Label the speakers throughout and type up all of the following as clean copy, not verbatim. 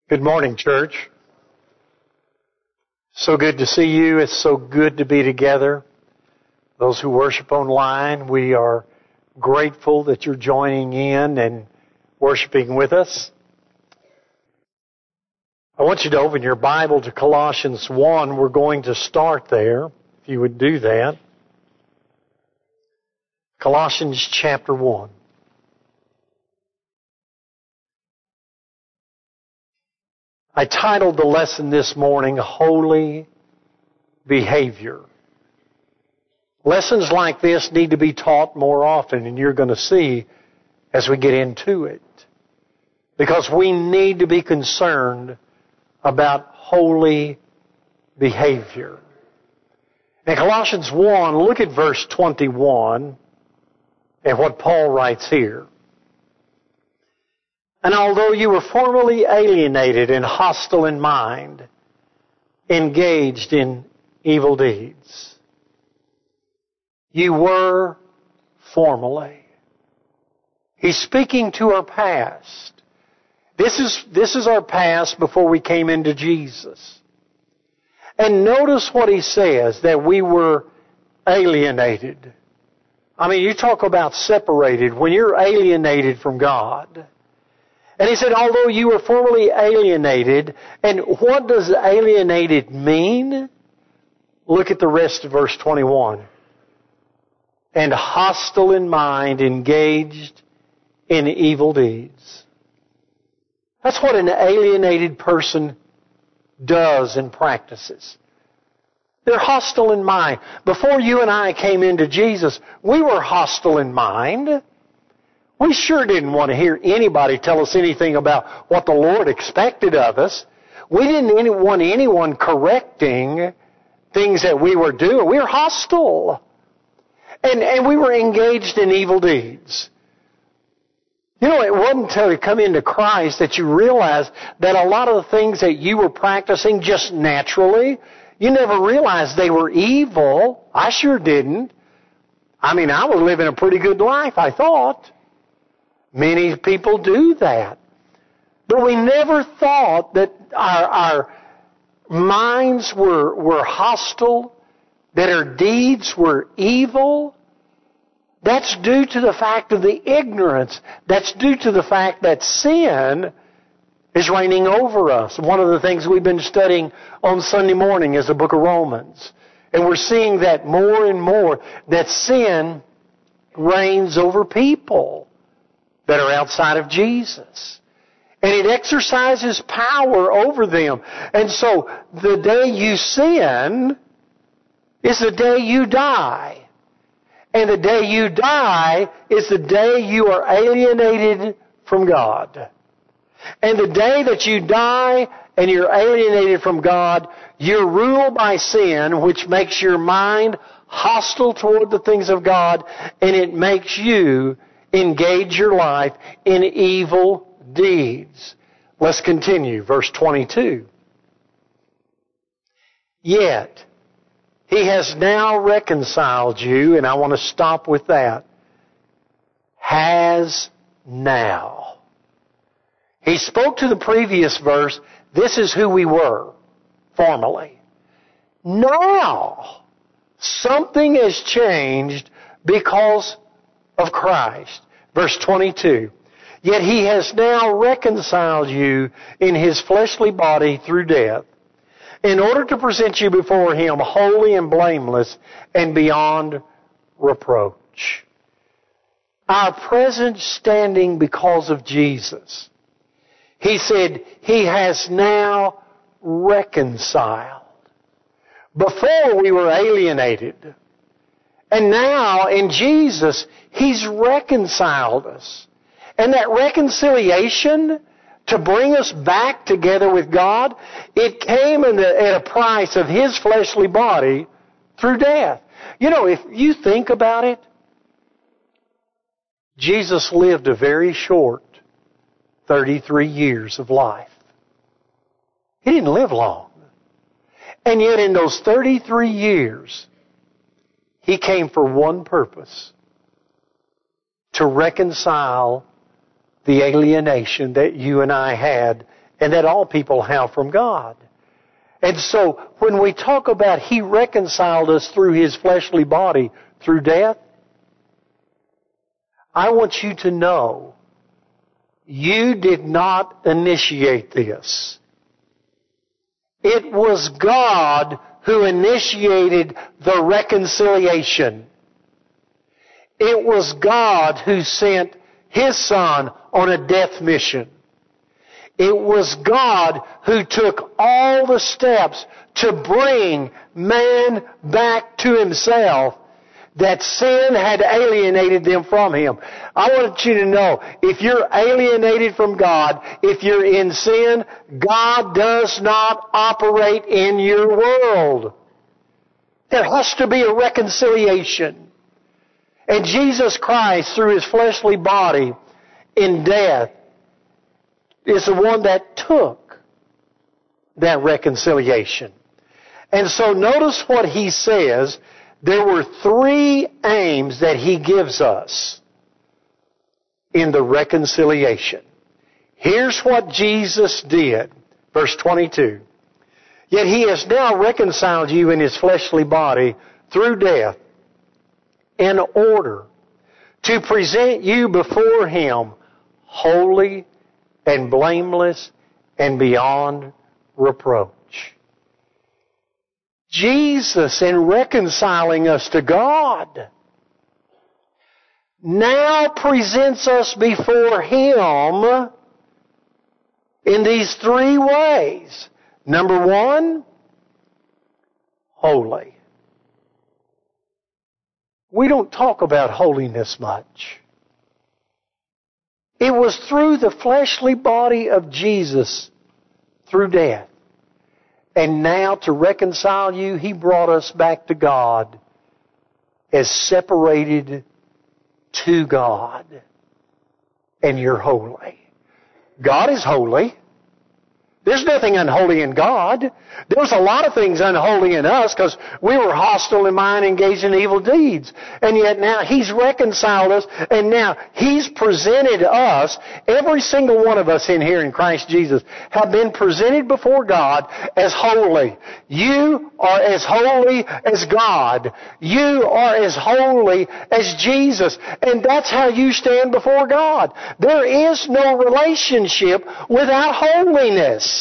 Speaker 1: Good morning, church. So good to see you. It's so good to be together. Those who worship online, we are grateful that you're joining in and worshiping with us. I want you to open your Bible to Colossians 1. We're going to start there, if you would do that. Colossians chapter 1. I titled the lesson this morning, Holy Behavior. Lessons like this need to be taught more often, and you're going to see as we get into it. Because we need to be concerned about holy behavior. In Colossians 1, look at verse 21 and what Paul writes here. And although you were formerly alienated and hostile in mind, engaged in evil deeds. You were formerly. He's speaking to our past. This is our past before we came into Jesus. And notice what he says, that we were alienated. I mean, you talk about separated. When you're alienated from God. And he said, although you were formerly alienated, and what does alienated mean? Look at the rest of verse 21. And hostile in mind, engaged in evil deeds. That's what an alienated person does and practices. They're hostile in mind. Before you and I came into Jesus, we were hostile in mind. We sure didn't want to hear anybody tell us anything about what the Lord expected of us. We didn't want anyone correcting things that we were doing. We were hostile. And we were engaged in evil deeds. You know, it wasn't until you come into Christ that you realized that a lot of the things that you were practicing just naturally, you never realized they were evil. I sure didn't. I mean, I was living a pretty good life, I thought. Many people do that. But we never thought that our minds were hostile, that our deeds were evil. That's due to the fact of the ignorance. That's due to the fact that sin is reigning over us. One of the things we've been studying on Sunday morning is the book of Romans. And we're seeing that more and more, that sin reigns over people that are outside of Jesus. And it exercises power over them. And so the day you sin is the day you die. And the day you die is the day you are alienated from God. And the day that you die and you're alienated from God, you're ruled by sin, which makes your mind hostile toward the things of God, and it makes you engage your life in evil deeds. Let's continue. Verse 22. Yet, He has now reconciled you, and I want to stop with that. Has now. He spoke to the previous verse, this is who we were formerly. Now, something has changed because of Christ. Verse 22. Yet He has now reconciled you in His fleshly body through death, in order to present you before Him holy and blameless and beyond reproach. Our present standing because of Jesus. He said He has now reconciled. Before we were alienated. And now in Jesus, He's reconciled us. And that reconciliation to bring us back together with God, it came at a price of His fleshly body through death. You know, if you think about it, Jesus lived a very short 33 years of life. He didn't live long. And yet in those 33 years, He came for one purpose. To reconcile the alienation that you and I had and that all people have from God. And so, when we talk about He reconciled us through His fleshly body through death, I want you to know, you did not initiate this. It was God who initiated the reconciliation. It was God who sent His Son on a death mission. It was God who took all the steps to bring man back to Himself, that sin had alienated them from Him. I want you to know, if you're alienated from God, if you're in sin, God does not operate in your world. There has to be a reconciliation. And Jesus Christ, through His fleshly body in death, is the one that took that reconciliation. And so notice what He says. There were 3 aims that He gives us in the reconciliation. Here's what Jesus did. Verse 22. Yet He has now reconciled you in His fleshly body through death, in order to present you before Him holy and blameless and beyond reproach. Jesus, in reconciling us to God, now presents us before Him in these 3 ways. Number 1, holy. We don't talk about holiness much. It was through the fleshly body of Jesus, through death. And now to reconcile you, He brought us back to God as separated to God. And you're holy. God is holy. There's nothing unholy in God. There's a lot of things unholy in us because we were hostile in mind, engaged in evil deeds. And yet now He's reconciled us, and now He's presented us, every single one of us in here in Christ Jesus, have been presented before God as holy. You are as holy as God. You are as holy as Jesus. And that's how you stand before God. There is no relationship without holiness.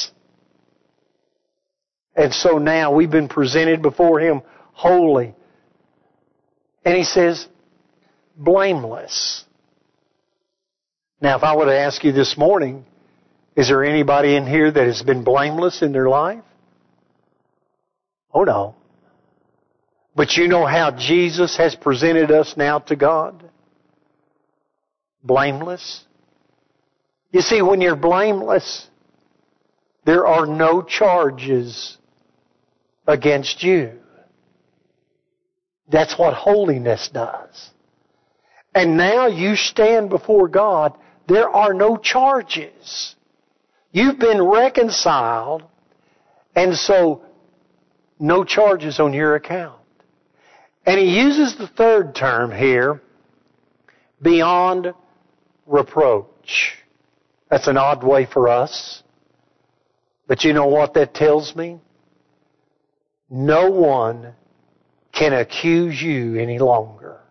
Speaker 1: And so now we've been presented before Him holy. And He says, blameless. Now, if I were to ask you this morning, is there anybody in here that has been blameless in their life? Oh, no. But you know how Jesus has presented us now to God? Blameless. You see, when you're blameless, there are no charges against you. That's what holiness does. And now you stand before God, there are no charges. You've been reconciled, and so no charges on your account. And He uses the 3rd term here, beyond reproach. That's an odd way for us. But you know what that tells me? No one can accuse you any longer.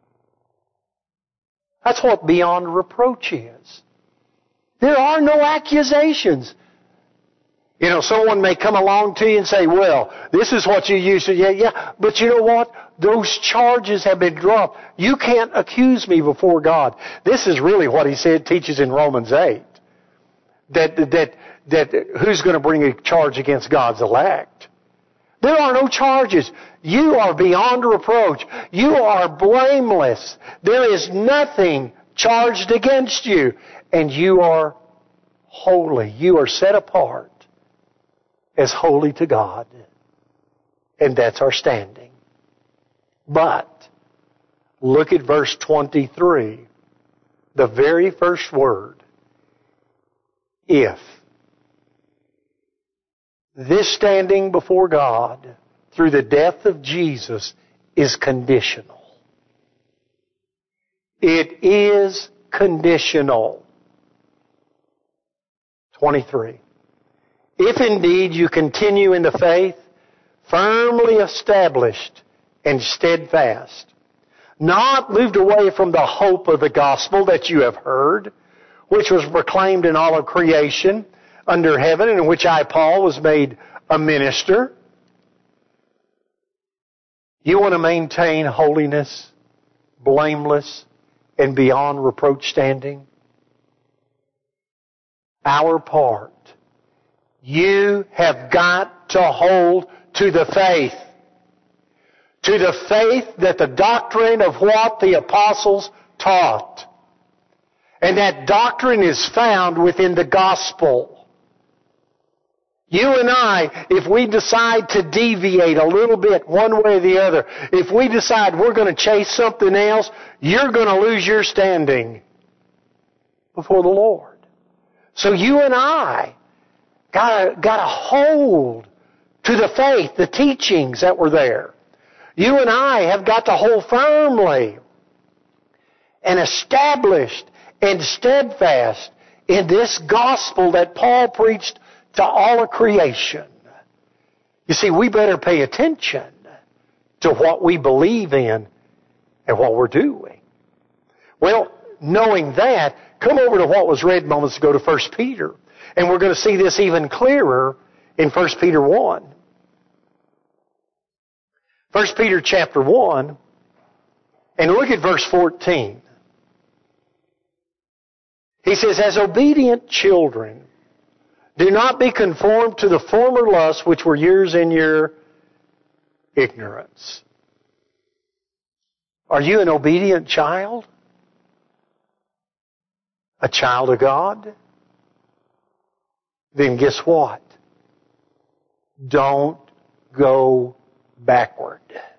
Speaker 1: That's what beyond reproach is. There are no accusations. You know, someone may come along to you and say, well, this is what you used to, yeah. But you know what? Those charges have been dropped. You can't accuse me before God. This is really what He teaches in Romans 8. That who's going to bring a charge against God's elect? There are no charges. You are beyond reproach. You are blameless. There is nothing charged against you. And you are holy. You are set apart as holy to God. And that's our standing. But, look at verse 23. The very first word. If. This standing before God through the death of Jesus is conditional. It is conditional. 23. if indeed you continue in the faith, firmly established and steadfast, not moved away from the hope of the gospel that you have heard, which was proclaimed in all of creation under heaven, and in which I, Paul, was made a minister. You want to maintain holiness, blameless, and beyond reproach standing? Our part. You have got to hold to the faith. To the faith that the doctrine of what the apostles taught. And that doctrine is found within the gospel. You and I, if we decide to deviate a little bit one way or the other, if we decide we're going to chase something else, you're going to lose your standing before the Lord. So you and I gotta hold to the faith, the teachings that were there. You and I have got to hold firmly and established and steadfast in this gospel that Paul preached to all of creation. You see, we better pay attention to what we believe in and what we're doing. Well, knowing that, come over to what was read moments ago to 1 Peter. And we're going to see this even clearer in 1 Peter 1. 1 Peter chapter 1, and look at verse 14. He says, as obedient children, do not be conformed to the former lusts which were yours in your ignorance. Are you an obedient child? A child of God? Then guess what? Don't go backward.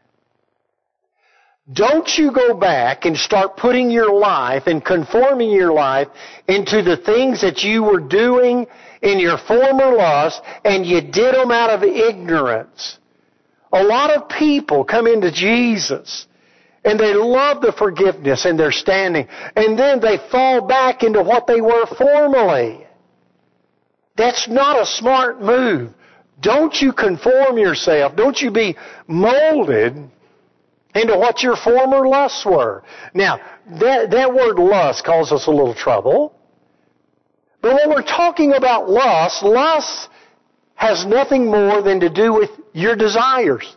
Speaker 1: Don't you go back and start putting your life and conforming your life into the things that you were doing in your former lusts and you did them out of ignorance. A lot of people come into Jesus and they love the forgiveness and their standing, and then they fall back into what they were formerly. That's not a smart move. Don't you conform yourself. Don't you be molded into what your former lusts were. Now, that word lust causes us a little trouble. But when we're talking about lust has nothing more than to do with your desires.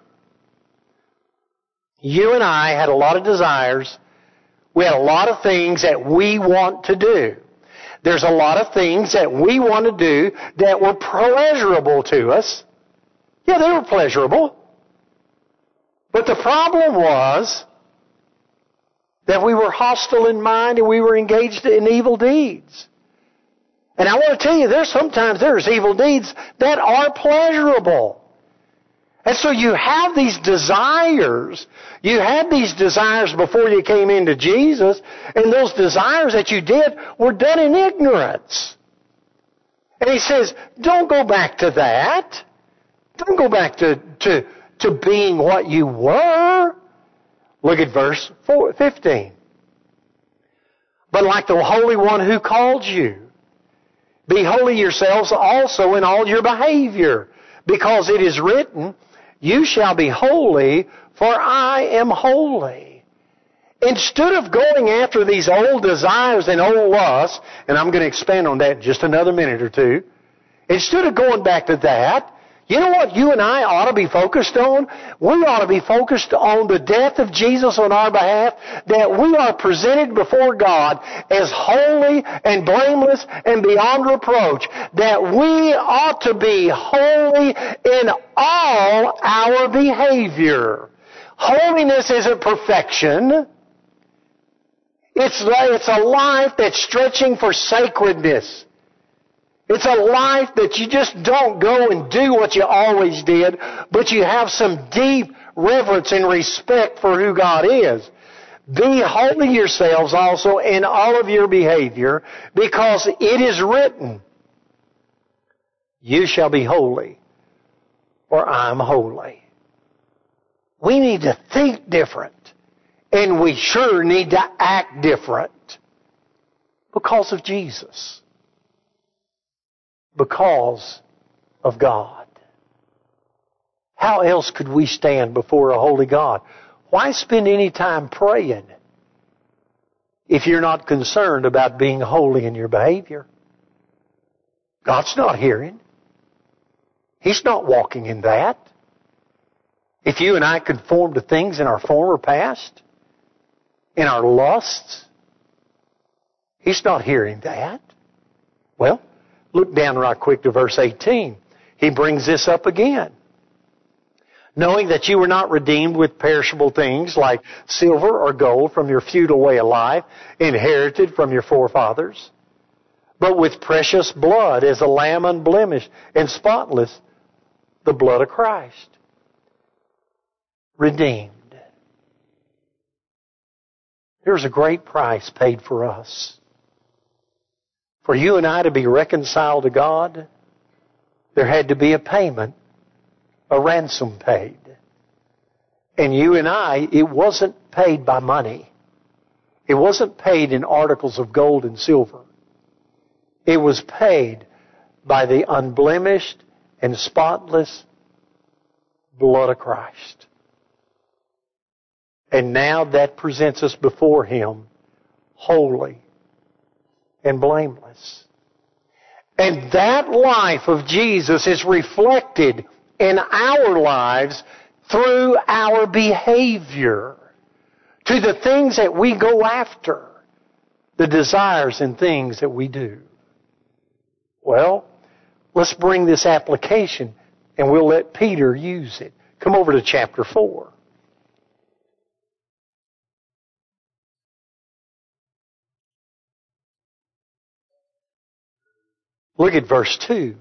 Speaker 1: You and I had a lot of desires. We had a lot of things that we want to do. There's a lot of things that we want to do that were pleasurable to us. Yeah, they were pleasurable. But the problem was that we were hostile in mind and we were engaged in evil deeds. And I want to tell you, sometimes there's evil deeds that are pleasurable. And so you have these desires. You had these desires before you came into Jesus, and those desires that you did were done in ignorance. And he says, don't go back to that. Don't go back to being what you were. Look at verse 15. But like the Holy One who called you, be holy yourselves also in all your behavior, because it is written, you shall be holy, for I am holy. Instead of going after these old desires and old lusts, and I'm going to expand on that in just another minute or two, instead of going back to that, you know what you and I ought to be focused on? We ought to be focused on the death of Jesus on our behalf, that we are presented before God as holy and blameless and beyond reproach, that we ought to be holy in all our behavior. Holiness isn't perfection. It's a life that's stretching for sacredness. It's a life that you just don't go and do what you always did, but you have some deep reverence and respect for who God is. Be holy yourselves also in all of your behavior, because it is written, you shall be holy, for I am holy. We need to think different, and we sure need to act different because of Jesus. Because of God. How else could we stand before a holy God? Why spend any time praying if you're not concerned about being holy in your behavior? God's not hearing. He's not walking in that. If you and I conform to things in our former past, in our lusts, He's not hearing that. Well, look down right quick to verse 18. He brings this up again. Knowing that you were not redeemed with perishable things like silver or gold from your futile way of life, inherited from your forefathers, but with precious blood as a lamb unblemished and spotless, the blood of Christ. Redeemed. There's a great price paid for us. For you and I to be reconciled to God, there had to be a payment, a ransom paid. And you and I, it wasn't paid by money. It wasn't paid in articles of gold and silver. It was paid by the unblemished and spotless blood of Christ. And now that presents us before Him holy and blameless. And that life of Jesus is reflected in our lives through our behavior, to the things that we go after, the desires and things that we do. Well, let's bring this application and we'll let Peter use it. Come over to chapter 4. Look at verse 2.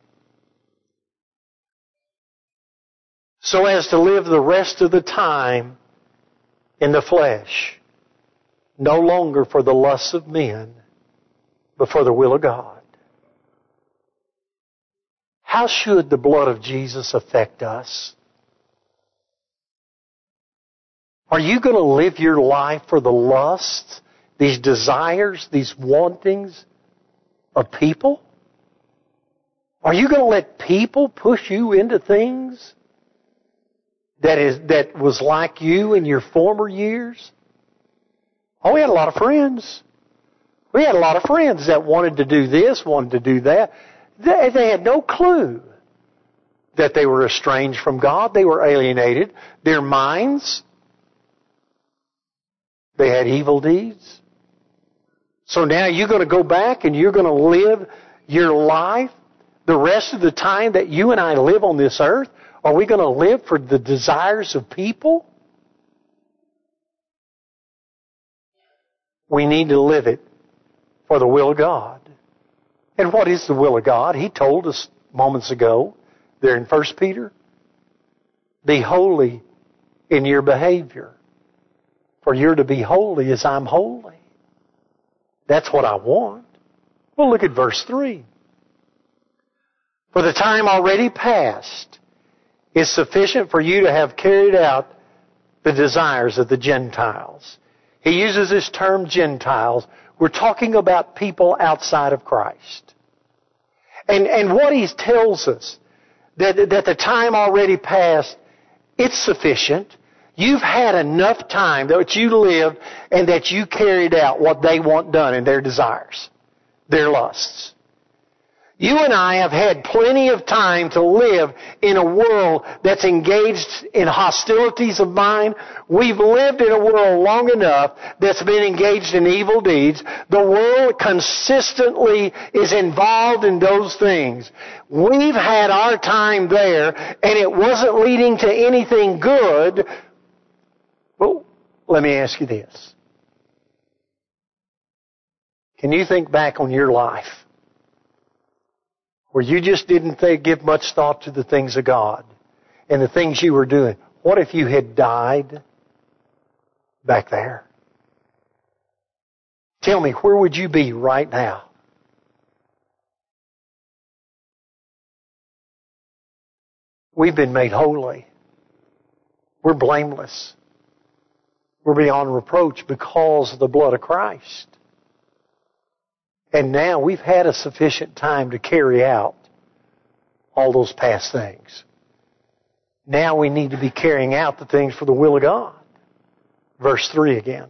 Speaker 1: So as to live the rest of the time in the flesh, no longer for the lusts of men, but for the will of God. How should the blood of Jesus affect us? Are you going to live your life for the lusts, these desires, these wantings of people? Are you going to let people push you into things that was like you in your former years? Oh, we had a lot of friends. We had a lot of friends that wanted to do this, wanted to do that. They had no clue that they were estranged from God. They were alienated. Their minds, they had evil deeds. So now you're going to go back and you're going to live your life the rest of the time that you and I live on this earth. Are we going to live for the desires of people? We need to live it for the will of God. And what is the will of God? He told us moments ago there in 1 Peter. Be holy in your behavior. For you're to be holy as I'm holy. That's what I want. Well, look at verse 3. For the time already past is sufficient for you to have carried out the desires of the Gentiles. He uses this term Gentiles. We're talking about people outside of Christ. And what he tells us, that the time already past, it's sufficient. You've had enough time that you lived and that you carried out what they want done in their desires, their lusts. You and I have had plenty of time to live in a world that's engaged in hostilities of mind. We've lived in a world long enough that's been engaged in evil deeds. The world consistently is involved in those things. We've had our time there, and it wasn't leading to anything good. Well, let me ask you this. Can you think back on your life where you just didn't give much thought to the things of God and the things you were doing? What if you had died back there? Tell me, where would you be right now? We've been made holy. We're blameless. We're beyond reproach because of the blood of Christ. And now we've had a sufficient time to carry out all those past things. Now we need to be carrying out the things for the will of God. Verse 3 again.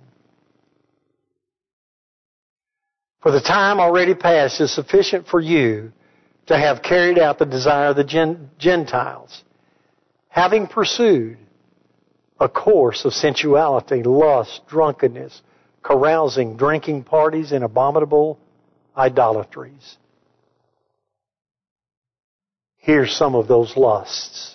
Speaker 1: For the time already past is sufficient for you to have carried out the desire of the Gentiles, having pursued a course of sensuality, lust, drunkenness, carousing, drinking parties, and abominable idolatries. Here's some of those lusts.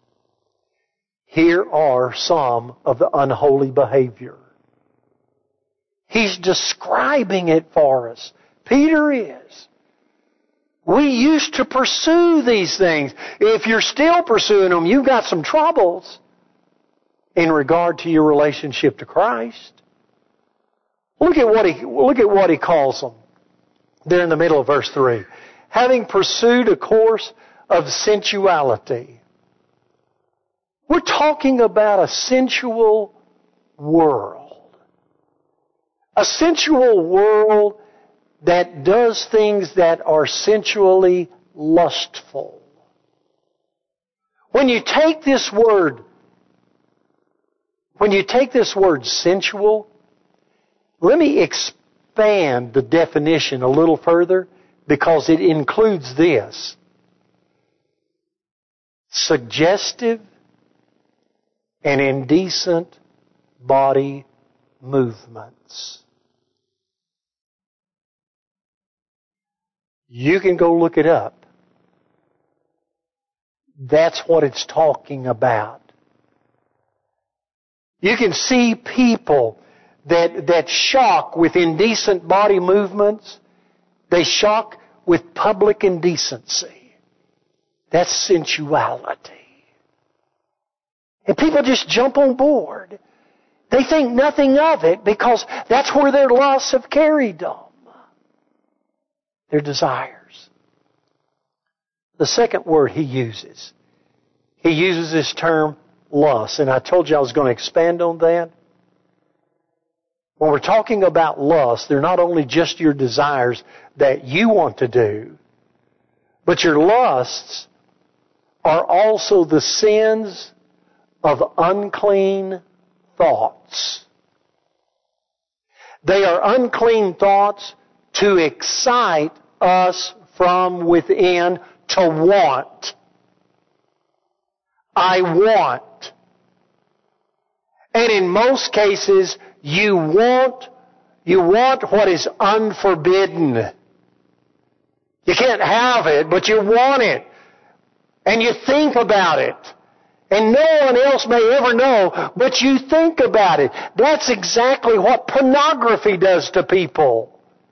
Speaker 1: Here are some of the unholy behavior. He's describing it for us. Peter is. We used to pursue these things. If you're still pursuing them, you've got some troubles in regard to your relationship to Christ. Look at what he calls them. There in the middle of verse 3. Having pursued a course of sensuality. We're talking about a sensual world. A sensual world that does things that are sensually lustful. When you take this word sensual, let me expand the definition a little further because it includes this. Suggestive and indecent body movements. You can go look it up. That's what it's talking about. You can see people that shock with indecent body movements. They shock with public indecency. That's sensuality. And people just jump on board. They think nothing of it because that's where their lusts have carried them. Their desires. The second word he uses this term lust. And I told you I was going to expand on that. When we're talking about lust, they're not only just your desires that you want to do, but your lusts are also the sins of unclean thoughts. They are unclean thoughts to excite us from within to want. I want. And in most cases, you want what is unforbidden. You can't have it, but you want it. And you think about it. And no one else may ever know, but you think about it. That's exactly what pornography does to people.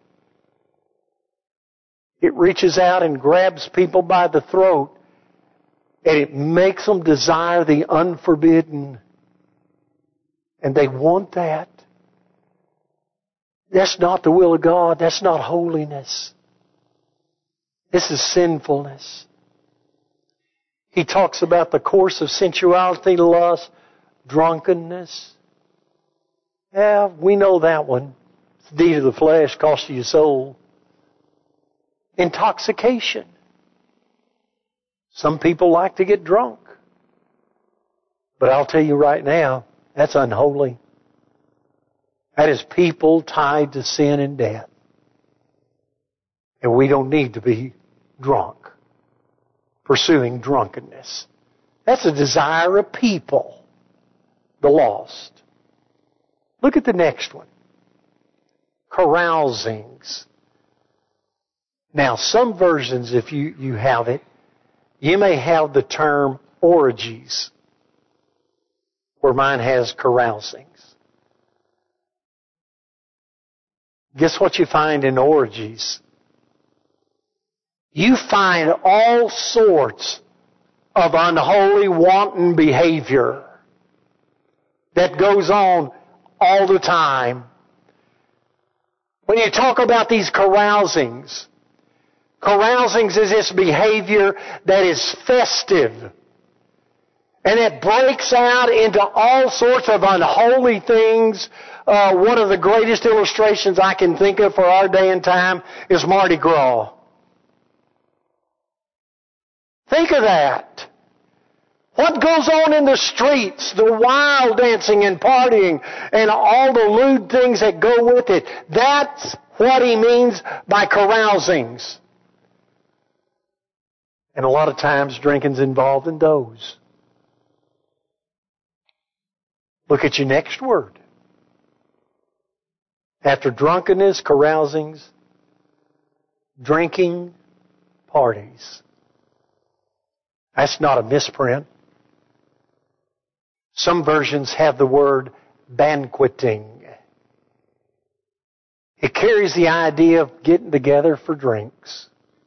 Speaker 1: It reaches out and grabs people by the throat, and it makes them desire the unforbidden. And they want that. That's not the will of God. That's not holiness. This is sinfulness. He talks about the course of sensuality, lust, drunkenness. Yeah, we know that one. It's the deed of the flesh, cost you your soul. Intoxication. Some people like to get drunk. But I'll tell you right now, that's unholy. That is people tied to sin and death. And we don't need to be drunk, pursuing drunkenness. That's a desire of people, the lost. Look at the next one. Carousings. Now, some versions, if you have it, you may have the term orgies, where mine has carousings. Guess what you find in orgies? You find all sorts of unholy, wanton behavior that goes on all the time. When you talk about these carousings is this behavior that is festive. And it breaks out into all sorts of unholy things. One of the greatest illustrations I can think of for our day and time is Mardi Gras. Think of that. What goes on in the streets, the wild dancing and partying and all the lewd things that go with it. That's what he means by carousings. And a lot of times drinking's involved in those. Look at your next word. After drunkenness, carousings, drinking, parties. That's not a misprint. Some versions have the word banqueting. It carries the idea of getting together for drinks.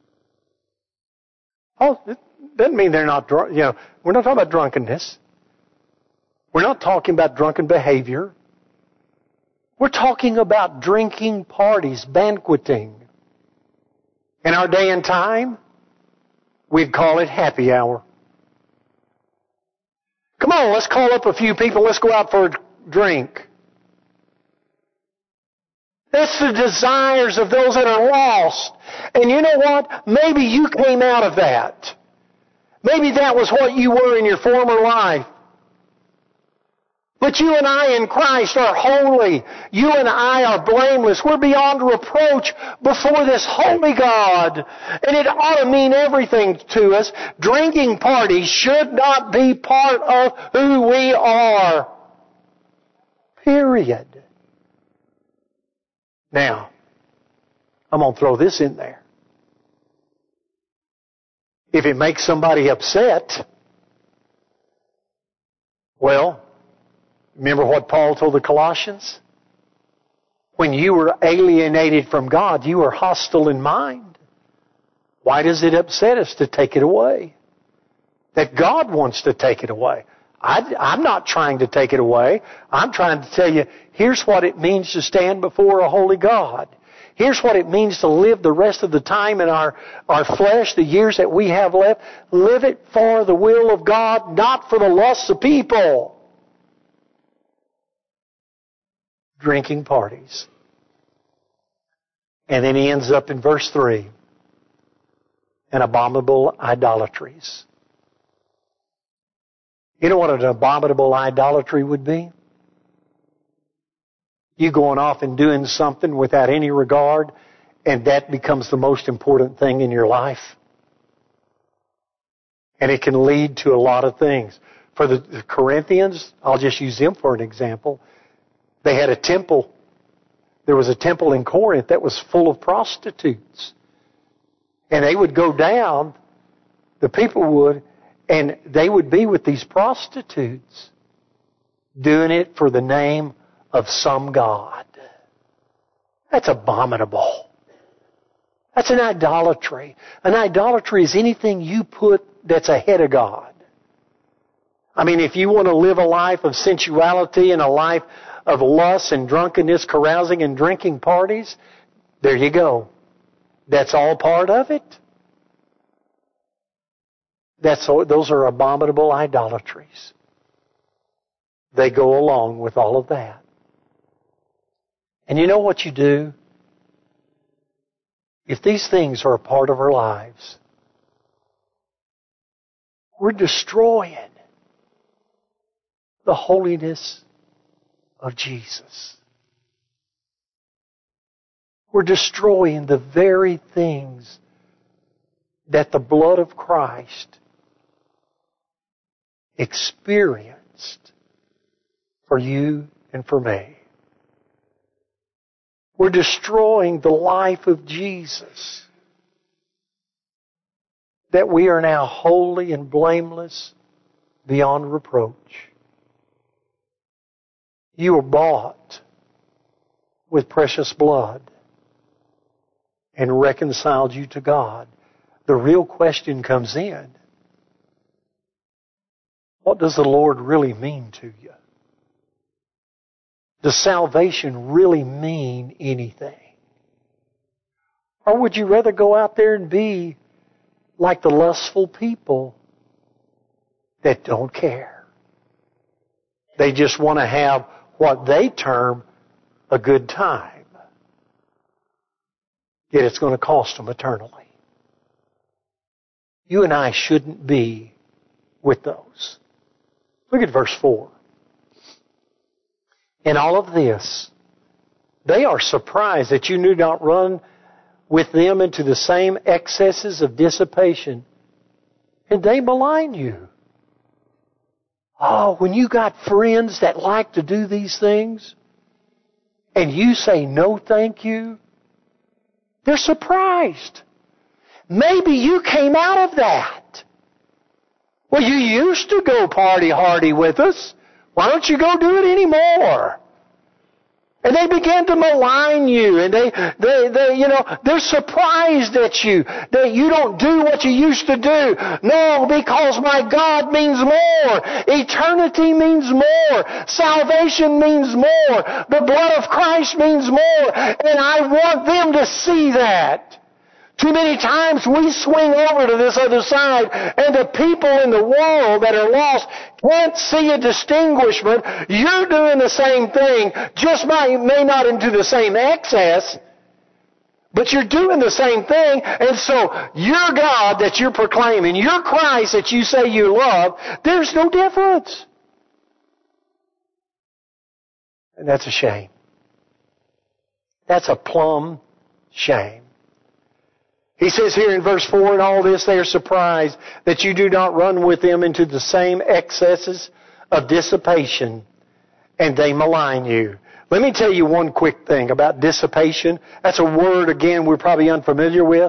Speaker 1: Oh, it doesn't mean they're not drunk. We're not talking about drunkenness. We're not talking about drunken behavior. We're talking about drinking parties, banqueting. In our day and time, we'd call it happy hour. Come on, let's call up a few people. Let's go out for a drink. That's the desires of those that are lost. And you know what? Maybe you came out of that. Maybe that was what you were in your former life. But you and I in Christ are holy. You and I are blameless. We're beyond reproach before this holy God. And it ought to mean everything to us. Drinking parties should not be part of who we are. Period. Now, I'm going to throw this in there. If it makes somebody upset, well, remember what Paul told the Colossians? When you were alienated from God, you were hostile in mind. Why does it upset us to take it away? That God wants to take it away. I'm not trying to take it away. I'm trying to tell you, here's what it means to stand before a holy God. Here's what it means to live the rest of the time in our flesh, the years that we have left. Live it for the will of God, not for the lusts of people. Drinking parties. And then he ends up in verse 3. And abominable idolatries. You know what an abominable idolatry would be? You going off and doing something without any regard, and that becomes the most important thing in your life. And it can lead to a lot of things. For the Corinthians, I'll just use them for an example. They had a temple. There was a temple in Corinth that was full of prostitutes. And they would go down, the people would, and they would be with these prostitutes, doing it for the name of some god. That's abominable. That's an idolatry. An idolatry is anything you put that's ahead of God. I mean, if you want to live a life of sensuality and a life of lust and drunkenness, carousing and drinking parties, there you go. That's all part of it. Those are abominable idolatries. They go along with all of that. And you know what you do? If these things are a part of our lives, we're destroying the holiness of Jesus. We're destroying the very things that the blood of Christ experienced for you and for me. We're destroying the life of Jesus, that we are now holy and blameless beyond reproach. You were bought with precious blood and reconciled you to God. The real question comes in, what does the Lord really mean to you? Does salvation really mean anything? Or would you rather go out there and be like the lustful people that don't care? They just want to have what they term a good time. Yet it's going to cost them eternally. You and I shouldn't be with those. Look at verse 4. In all of this, they are surprised that you do not run with them into the same excesses of dissipation, and they malign you. Oh, when you got friends that like to do these things, and you say no thank you, they're surprised. Maybe you came out of that. Well, you used to go party hardy with us. Why don't you go do it anymore? And they began to malign you, and they're surprised at you, that you don't do what you used to do. No, because my God means more. Eternity means more. Salvation means more. The blood of Christ means more. And I want them to see that. Too many times we swing over to this other side, and the people in the world that are lost can't see a distinguishment. You're doing the same thing, just may not into the same excess, but you're doing the same thing. And so your God that you're proclaiming, your Christ that you say you love, there's no difference. And that's a shame. That's a plumb shame. He says here in verse 4, in all this they are surprised that you do not run with them into the same excesses of dissipation, and they malign you. Let me tell you one quick thing about dissipation. That's a word, again, we're probably unfamiliar with.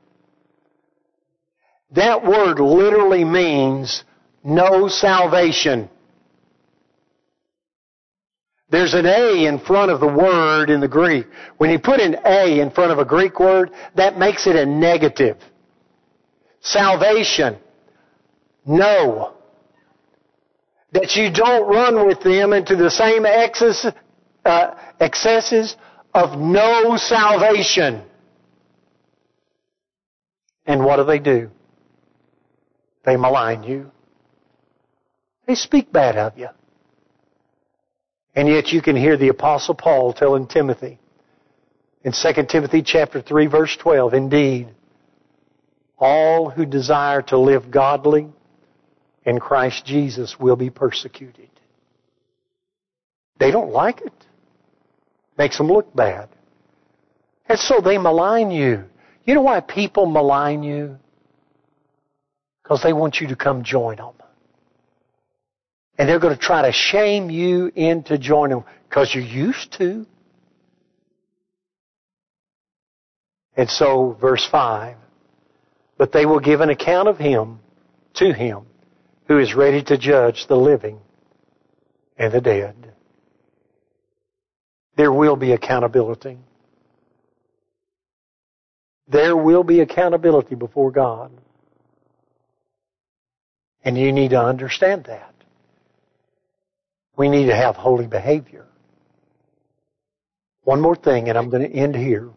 Speaker 1: That word literally means no salvation. There's an A in front of the word in the Greek. When you put an A in front of a Greek word, that makes it a negative. Salvation. No. That you don't run with them into the same excesses of no salvation. And what do? They malign you. They speak bad of you. And yet you can hear the Apostle Paul telling Timothy in 2 Timothy chapter 3 verse 12, indeed, all who desire to live godly in Christ Jesus will be persecuted. They don't like it. Makes them look bad. And so they malign you. You know why people malign you? Because they want you to come join them. And they're going to try to shame you into joining them because you used to. And so, verse 5, but they will give an account of him to him who is ready to judge the living and the dead. There will be accountability. There will be accountability before God. And you need to understand that. We need to have holy behavior. One more thing, and I'm going to end here.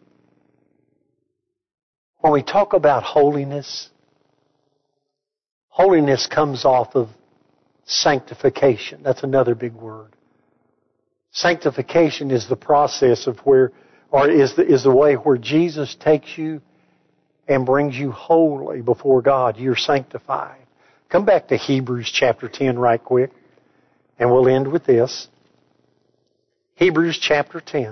Speaker 1: When we talk about holiness, holiness comes off of sanctification. That's another big word. Sanctification is the process of is the way where Jesus takes you and brings you holy before God. You're sanctified. Come back to Hebrews chapter 10 right quick. And we'll end with this. Hebrews chapter 10.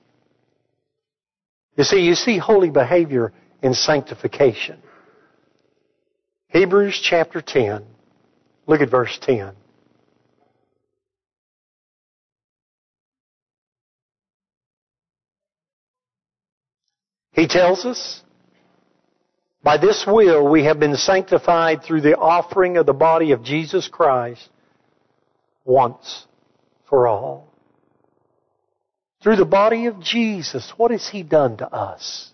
Speaker 1: You see holy behavior in sanctification. Hebrews chapter 10. Look at verse 10. He tells us, by this will we have been sanctified through the offering of the body of Jesus Christ once for all. Through the body of Jesus, what has He done to us?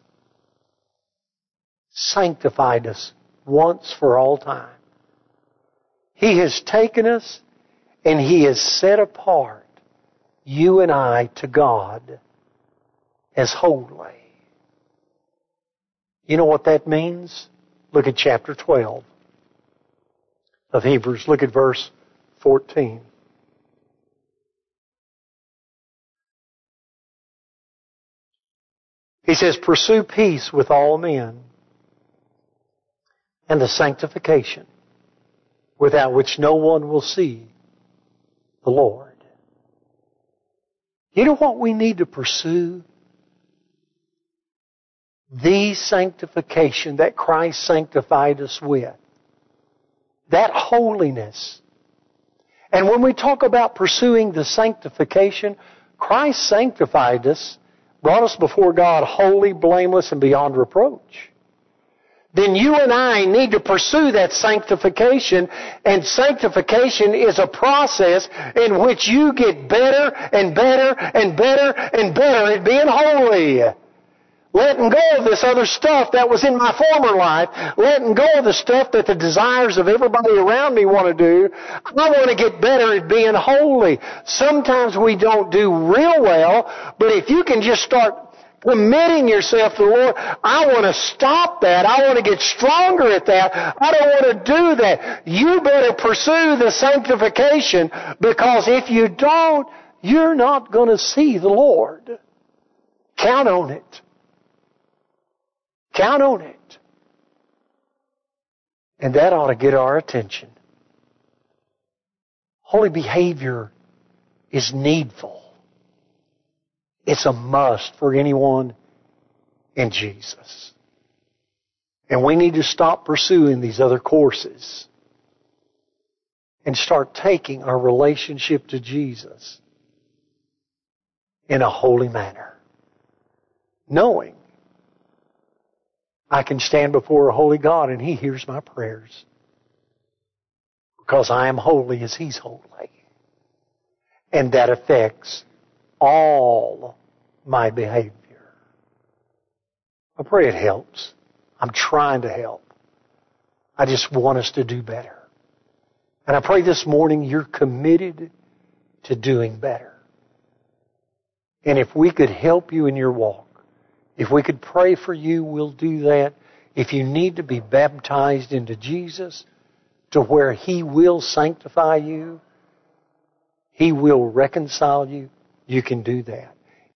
Speaker 1: Sanctified us once for all time. He has taken us and He has set apart you and I to God as holy. You know what that means? Look at chapter 12 of Hebrews. Look at verse 14. He says, pursue peace with all men and the sanctification without which no one will see the Lord. You know what we need to pursue? The sanctification that Christ sanctified us with. That holiness. And when we talk about pursuing the sanctification, Christ sanctified us, brought us before God holy, blameless, and beyond reproach. Then you and I need to pursue that sanctification, and sanctification is a process in which you get better and better and better and better at being holy. Letting go of this other stuff that was in my former life. Letting go of the stuff that the desires of everybody around me want to do. I want to get better at being holy. Sometimes we don't do real well, but if you can just start committing yourself to the Lord, I want to stop that. I want to get stronger at that. I don't want to do that. You better pursue the sanctification, because if you don't, you're not going to see the Lord. Count on it. Count on it. And that ought to get our attention. Holy behavior is needful. It's a must for anyone in Jesus. And we need to stop pursuing these other courses and start taking our relationship to Jesus in a holy manner. Knowing I can stand before a holy God and He hears my prayers, because I am holy as He's holy. And that affects all my behavior. I pray it helps. I'm trying to help. I just want us to do better. And I pray this morning you're committed to doing better. And if we could help you in your walk, if we could pray for you, we'll do that. If you need to be baptized into Jesus to where He will sanctify you, He will reconcile you, you can do that.